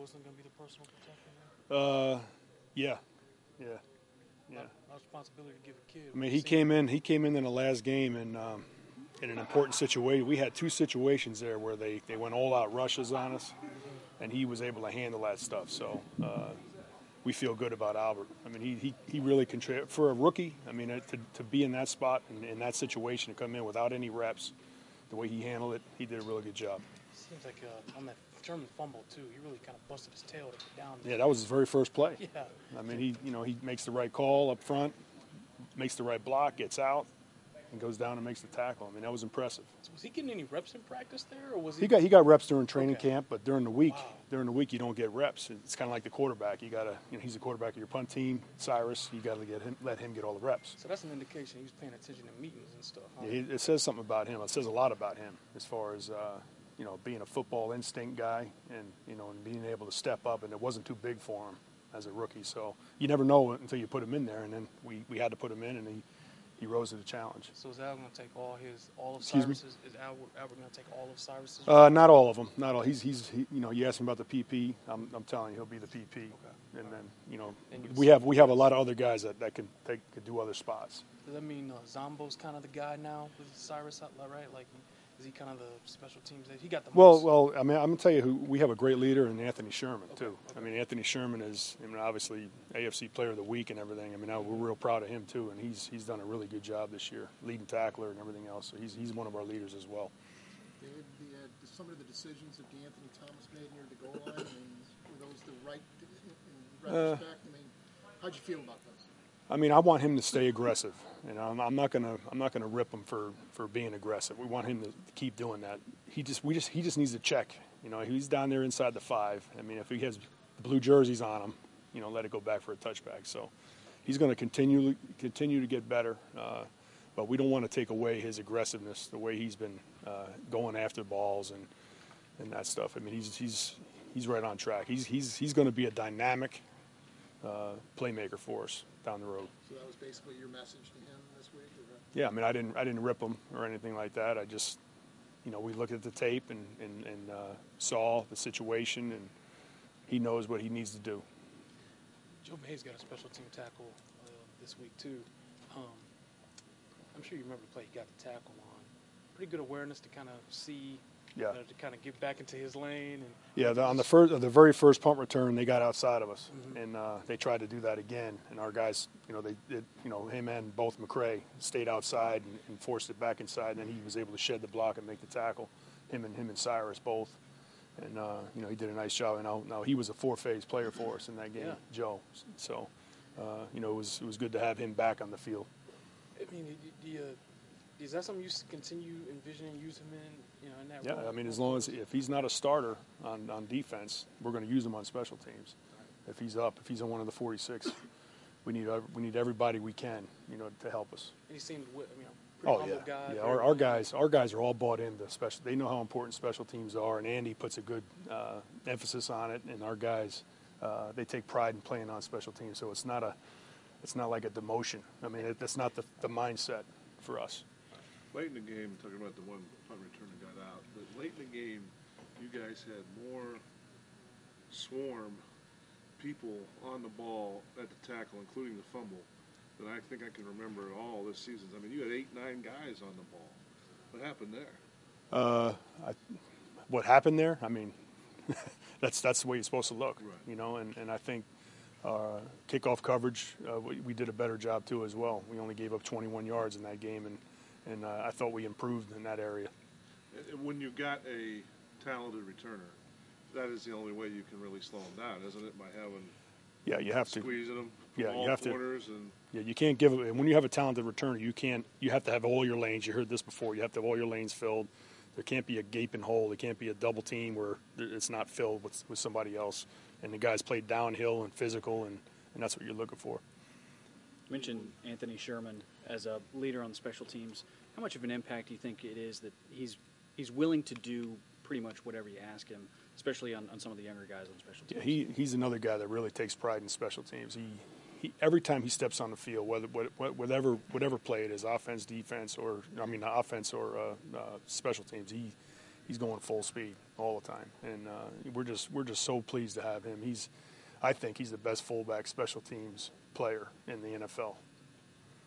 Wilson going to be the personal protector? Yeah. Not responsibility to give a kid. I mean, he came in the last game and in an important situation. We had two situations there where they went all-out rushes on us, and he was able to handle that stuff. So we feel good about Albert. I mean, he really contributed. For a rookie, I mean, to be in that spot and in that situation, to come in without any reps, the way he handled it, he did a really good job. Seems like on that Sherman fumble, too, he really kind of busted his tail to get down there. Yeah, that was his very first play. Yeah. I mean, he makes the right call up front, makes the right block, gets out, and goes down and makes the tackle. I mean, that was impressive. So was he getting any reps in practice there, or was he got reps during training Okay. camp, but during the week you don't get reps. It's kind of like the quarterback. You gotta, he's the quarterback of your punt team, Cyrus. You got to let him get all the reps. So that's an indication he was paying attention to meetings and stuff. Huh? Yeah, it says something about him. It says a lot about him as far as being a football instinct guy and and being able to step up. And it wasn't too big for him as a rookie. So you never know until you put him in there. And then we had to put him in, and he rose to the challenge. So is Al going to take all of Excuse me? Cyrus's? Is Albert going to take all of Cyrus's? Not all of them. Not all. He you asked him about the PP. I'm telling you, he'll be the PP. Okay. And then And we have a lot of other guys that could do other spots. Does that mean Zombo's kind of the guy now with Cyrus, right? Like, is he kind of the special teams? He got the most. Well, I mean, I'm gonna tell you who we have a great leader in Anthony Sherman too. Okay. I mean, Anthony Sherman is, obviously AFC Player of the Week and everything. I mean, we're real proud of him too, and he's done a really good job this year, leading tackler and everything else. So he's one of our leaders as well. Some of the decisions that D'Anthony Thomas made near the goal line, I mean, were those the right in retrospect? I mean, how'd you feel about those? I mean, I want him to stay aggressive, and I'm not gonna rip him for being aggressive. We want him to keep doing that. He just needs to check. He's down there inside the 5. I mean, if he has the blue jerseys on him, let it go back for a touchback. So he's going to continue to get better, but we don't want to take away his aggressiveness, the way he's been going after balls and that stuff. I mean, he's right on track. He's going to be a dynamic playmaker for us down the road. So that was basically your message to him this week? Yeah, I mean, I didn't rip him or anything like that. I just, we looked at the tape and saw the situation, and he knows what he needs to do. Joe Mays got a special team tackle this week too. I'm sure you remember the play he got the tackle on. Pretty good awareness to kind of see. Yeah. To kind of get back into his lane. And yeah, on the very first punt return, they got outside of us, and they tried to do that again. And our guys, him and both McCray stayed outside and forced it back inside. And then he was able to shed the block and make the tackle. Him and Cyrus both, and he did a nice job. And now he was a 4-phase player for us in that game, Joe. So, it was good to have him back on the field. I mean, is that something you continue envisioning using him in that role? Yeah, I mean, as long as if he's not a starter on defense, we're going to use him on special teams. If he's on one of the 46, we need everybody we can, to help us. And he seemed, pretty humble guy. Yeah. Our guys are all bought into special. They know how important special teams are, and Andy puts a good emphasis on it. And our guys, they take pride in playing on special teams. So it's not like a demotion. I mean, that's not the mindset for us. Late in the game, talking about the one punt return that got out, but late in the game, you guys had more swarm people on the ball at the tackle, including the fumble, than I think I can remember at all this season. I mean, you had 8-9 guys on the ball. What happened there? What happened there? I mean, that's the way it's supposed to look, right. And I think kickoff coverage, we did a better job too as well. We only gave up 21 yards in that game, and I thought we improved in that area. When you got a talented returner, that is the only way you can really slow them down, isn't it? By having you have to squeezing them from all you have corners to. You can't give it. When you have a talented returner, you have to have all your lanes. You heard this before. You have to have all your lanes filled. There can't be a gaping hole. There can't be a double team where it's not filled with somebody else. And the guys played downhill and physical, and that's what you're looking for. You mentioned Anthony Sherman as a leader on the special teams. How much of an impact do you think it is that he's willing to do pretty much whatever you ask him, especially on some of the younger guys on special teams? Yeah, he's another guy that really takes pride in special teams. He every time he steps on the field, whatever play it is, offense, defense, offense or special teams, he's going full speed all the time, and we're just so pleased to have him. I think he's the best fullback special teams player in the NFL.